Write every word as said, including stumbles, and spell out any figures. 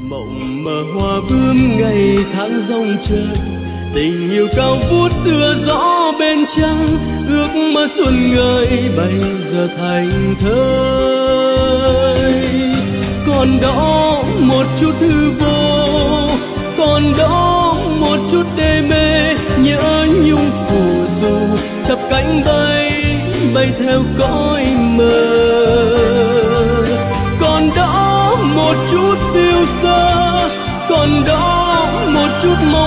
mộng mơ hoa bướm ngày tháng rong chơi, tình yêu cao vút tựa gió bên trăng, ước mơ xuân ngời bây giờ thành thơi. Còn đó một chút hư vô, còn đó một chút đê mê, nhớ nhung phù du chập cánh bay bay theo cõi mơ. Còn đó một chút phiêu sơ, còn đó một chút mơ